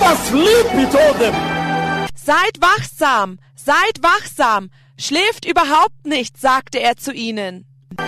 Never sleep, he told them. Seid wachsam, schläft überhaupt nicht, sagte er zu ihnen.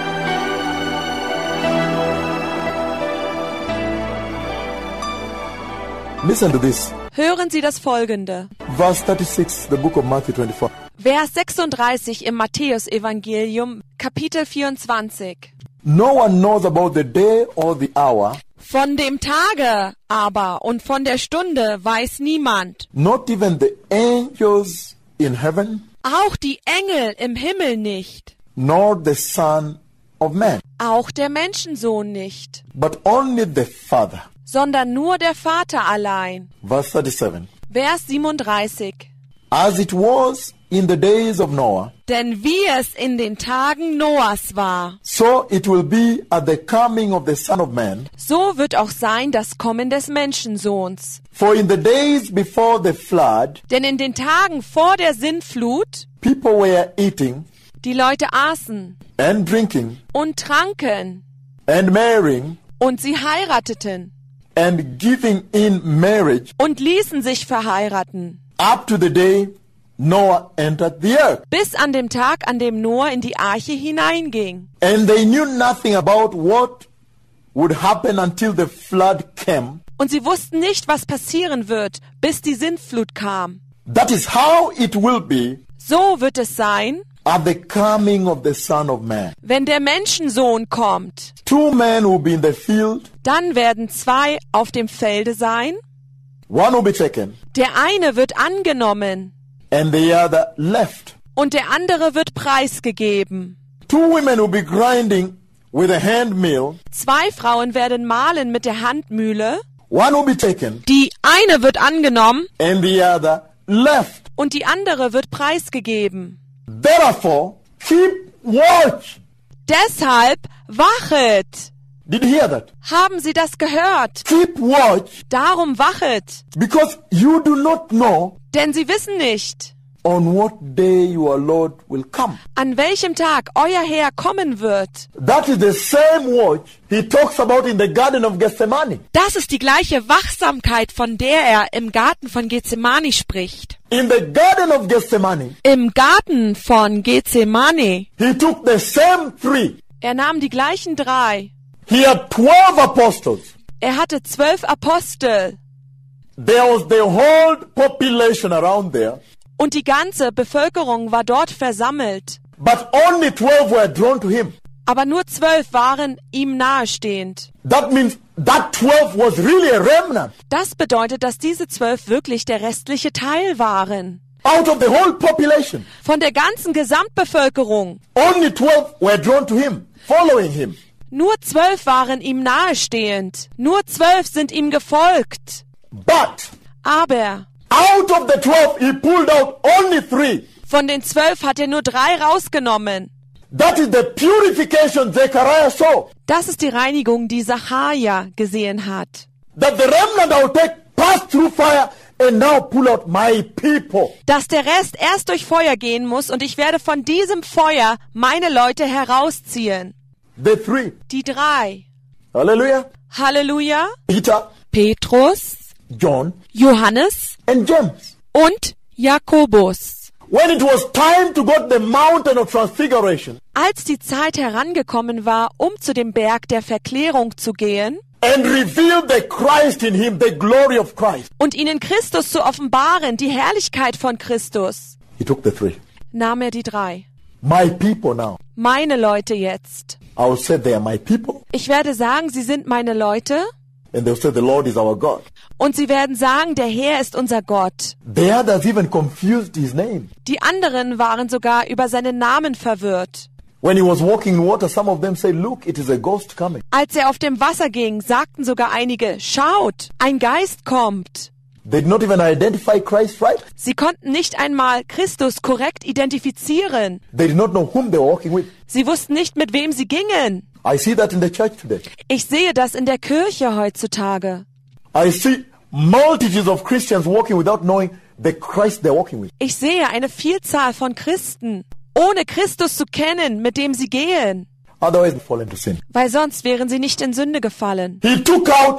Listen to this. Hören Sie das Folgende. Verse 36, the book of Matthew 24. Vers 36 im Matthäus-Evangelium, Kapitel 24. No one knows about the day or the hour, Von dem Tage aber und von der Stunde weiß niemand, not even the angels in heaven, auch die Engel im Himmel nicht, nor the Son of Man, auch der Menschensohn nicht, but only the Father. sondern nur der Vater allein. Verse 37. Vers 37. As it was in the days of Noah, Denn wie es in den Tagen Noahs war, so it will be at the coming of the Son of Man. so wird auch sein das Kommen des Menschensohns. For in the days before the flood, Denn in den Tagen vor der Sintflut, people were eating die Leute aßen and drinking und tranken and marrying und sie heirateten and giving in marriage und ließen sich verheiraten, up to the day Noah entered the earth. bis an dem Tag, an dem Noah in die Arche hineinging. And they knew nothing about what would happen until the flood came. Und sie wussten nicht, was passieren wird, bis die Sintflut kam. That is how it will be So wird es sein, at the coming of the Son of Man. wenn der Menschensohn kommt. 2 men will be in the field, Dann werden 2 auf dem Felde sein. one will be taken, Der eine wird angenommen and the other left. und der andere wird preisgegeben. 2 women will be grinding with a hand mill, 2 Frauen werden mahlen mit der Handmühle. one will be taken, Die eine wird angenommen and the other left. und die andere wird preisgegeben. Therefore, keep watch. Deshalb wachet. Did you hear that? Haben Sie das gehört? Keep watch, Darum wachet. because you do not know Denn Sie wissen nicht, on what day your Lord will come. an welchem Tag euer Herr kommen wird. That is the same watch he talks about in the Garden of Gethsemane. Das ist die gleiche Wachsamkeit, von der er im Garten von Gethsemane spricht. In the Garden of Gethsemane, Im Garten von Gethsemane. he took the same 3. Er nahm die gleichen 3. He had 12 apostles. Er hatte 12 Apostel. There was the whole population around there, Und die ganze Bevölkerung war dort versammelt. but only 12 were drawn to him. Aber nur 12 waren ihm nahestehend. That means that 12 was really a remnant. Das bedeutet, dass diese 12 wirklich der restliche Teil waren. Out of the whole population, Von der ganzen Gesamtbevölkerung. only 12 were drawn to him, following him. Nur 12 waren ihm nahestehend. Nur 12 sind ihm gefolgt. But Aber out of the 12, he pulled out only 3. von den 12 hat er nur 3 rausgenommen. That is the purification Zechariah saw. Das ist die Reinigung, die Sacharja gesehen hat. That the remnant I will take pass through fire and now pull out my people. Dass der Rest erst durch Feuer gehen muss und ich werde von diesem Feuer meine Leute herausziehen. The 3. Die 3. Hallelujah. Halleluja. Peter, Petrus, John, Johannes and James. und Jakobus. When it was time to go to the mountain of transfiguration Als die Zeit herangekommen war, um zu dem Berg der Verklärung zu gehen and reveal the Christ in him, the glory of Christ, und ihnen Christus zu offenbaren, die Herrlichkeit von Christus, he took the 3. nahm er die 3. My people now. Meine Leute jetzt. I will say they are my people. Ich werde sagen, sie sind meine Leute And they will say the Lord is our God. und sie werden sagen, der Herr ist unser Gott. The others even confused his name. Die anderen waren sogar über seinen Namen verwirrt. When he was walking in water, some of them said, look, it is a ghost coming. Als er auf dem Wasser ging, sagten sogar einige, schaut, ein Geist kommt. They did not even identify Christ, right? Sie konnten nicht einmal Christus korrekt identifizieren. They did not know whom they were walking with. Sie wussten nicht, mit wem sie gingen. I see that in the church today. Ich sehe das in der Kirche heutzutage. I see multitudes of Christians walking without knowing the Christ they're walking with. Ich sehe eine Vielzahl von Christen, ohne Christus zu kennen, mit dem sie gehen. Otherwise, they fall into sin. Weil sonst wären sie nicht in Sünde gefallen. He took out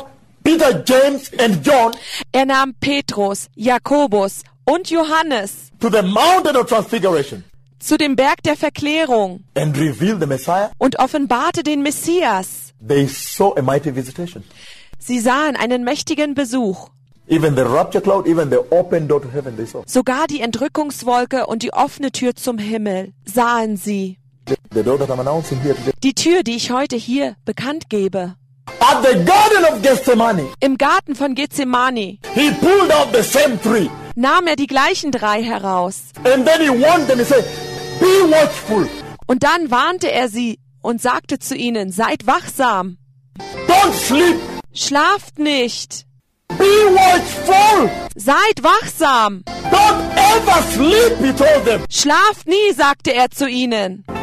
Peter, James, and John Er nahm Petrus, Jakobus und Johannes to the mountain of transfiguration zu dem Berg der Verklärung and revealed the Messiah. und offenbarte den Messias. They saw a mighty visitation. Sie sahen einen mächtigen Besuch. Even the rapture cloud, even the open door to heaven, they saw. Sogar die Entrückungswolke und die offene Tür zum Himmel sahen sie. The door that I'm announcing here today. Die Tür, die ich heute hier bekannt gebe. At the Garden of Gethsemane, Im Garten von Gethsemane he pulled out the same three. nahm er die gleichen 3 heraus. And then he warned them, he said, be watchful. Und dann warnte er sie und sagte zu ihnen, seid wachsam, Don't sleep. schlaft nicht, Be watchful. seid wachsam, Don't ever sleep, he told them. schlaft nie, sagte er zu ihnen.